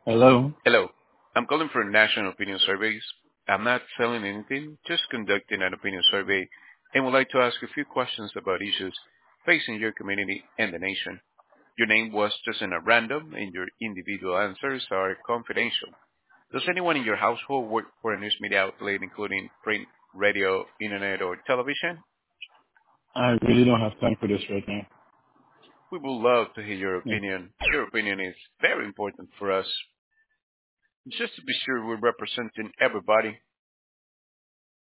Hello. Hello. I'm calling for National Opinion Surveys. I'm not selling anything, just conducting an opinion survey and would like to ask a few questions about issues facing your community and the nation. Your name was chosen at random and your individual answers are confidential. Does anyone in your household work for a news media outlet including print, radio, internet, or television? I really don't have time for this right now. We would love to hear your Yeah. opinion. Your opinion is very important for us. Just to be sure we're representing everybody,